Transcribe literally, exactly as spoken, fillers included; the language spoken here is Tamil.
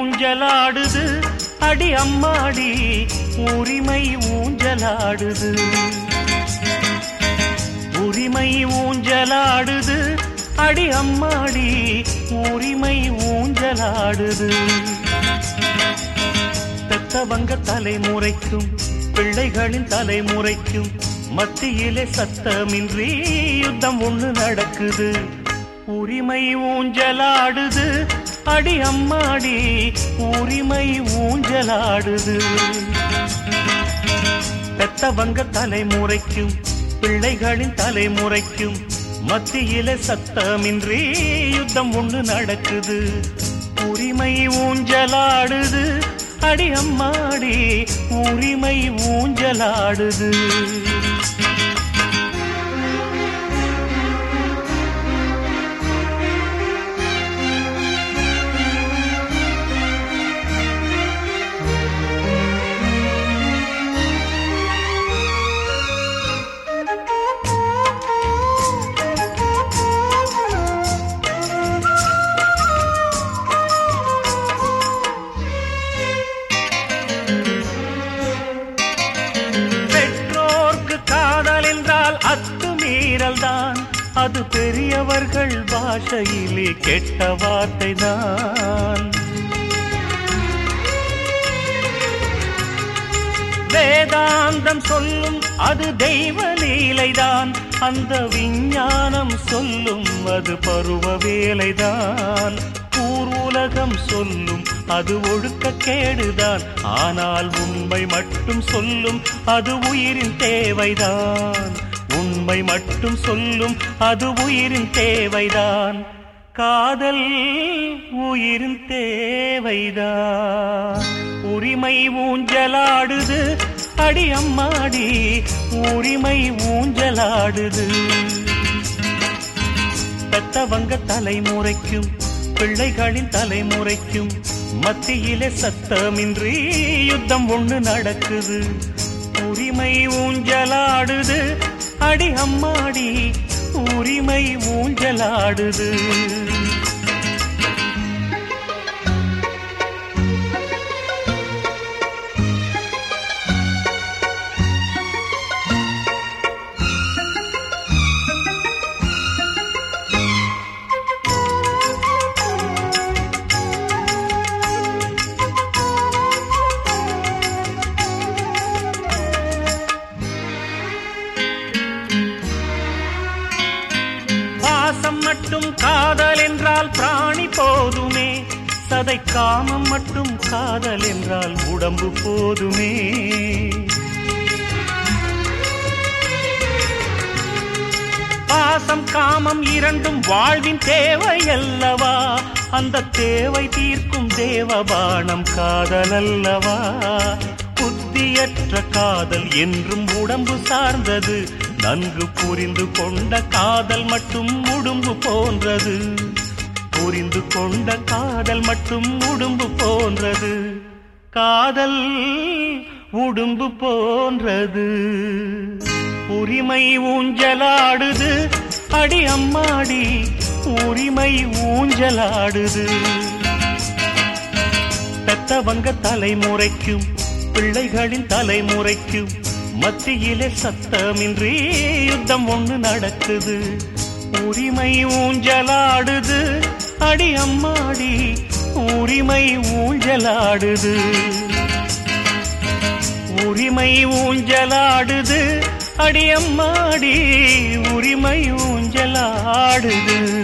ஊஞ்சலாடுது அடி அம்மாடி உரிமை ஊஞ்சலாடுது உரிமை ஊஞ்சலாடுது அடி அம்மாடி உரிமை ஊஞ்சலாடுது பெத்தவங்க தலைமுறைக்கும் பிள்ளைகளின் தலைமுறைக்கும் மத்தியிலே சத்தமின்றி யுத்தம் ஒண்ணு நடக்குது உரிமை ஊஞ்சலாடுது அடி அம்மாடி உரிமை ஊஞ்சலாடுது பெத்தவங்க தலைமுறைக்கும் பிள்ளைகளின் தலைமுறைக்கும் மத்தியிலே சத்தமின்றி யுத்தம் ஒண்ணு நடக்குது உரிமை ஊஞ்சலாடுது அடி அம்மாடி உரிமை ஊஞ்சலாடுது அத்துமீறல்தான் அது பெரியவர்கள் பாஷையிலே கெட்ட வார்த்தை தான் வேதாந்தம் சொல்லும் அது தெய்வ லீலைதான் அந்த விஞ்ஞானம் சொல்லும் அது பருவ வேலைதான் ஊர் உலகம் சொல்லும் அது ஒழுக்க கேடுதான் ஆனால் உண்மை மட்டும் சொல்லும் அது உயிரின் தேவைதான் உண்மை மட்டும் சொல்லும் அது உயிரின் தேவைதான் காதல் உயிரின் தேவைதான் உரிமை ஊஞ்சலாடுது அடி அம்மாடி உரிமை ஊஞ்சலாடுது பெத்தவங்க தலைமுறைக்கும் பிள்ளைகளின் தலைமுறைக்கும் மத்தியிலே சத்தமின்றி யுத்தம் ஒண்ணு நடக்குது உரிமை ஊஞ்சலாடுது அடி அம்மாடி உரிமை ஊஞ்சலாடுது பாசம் மட்டும் காதல் என்றால் பிராணி போதுமே சதை காமம் மட்டும் காதல் என்றால் உடம்பு போதுமே பாசம் காமம் இரண்டும் வாழ்வின் தேவை அல்லவா அந்த தேவை தீர்க்கும் தேவபானம் காதல் அல்லவா புத்தியற்ற காதல் என்றும் உடம்பு சார்ந்தது நன்கு புரிந்து கொண்ட காதல் மட்டும் உடும்பு போன்றது புரிந்து கொண்ட காதல் மட்டும் உடும்பு போன்றது காதல் உடும்பு போன்றது உரிமை ஊஞ்சலாடுது அடி அம்மாடி உரிமை ஊஞ்சலாடுது பெத்தவங்க தலைமுறைக்கும் பிள்ளைகளின் தலைமுறைக்கும் மத்தியிலே சத்தமின்றி யுத்தம் ஒண்ணு நடக்குது உரிமை ஊஞ்சலாடுது அடி அம்மாடி உரிமை ஊஞ்சலாடுது உரிமை ஊஞ்சலாடுது அடி அம்மாடி உரிமை ஊஞ்சலாடுது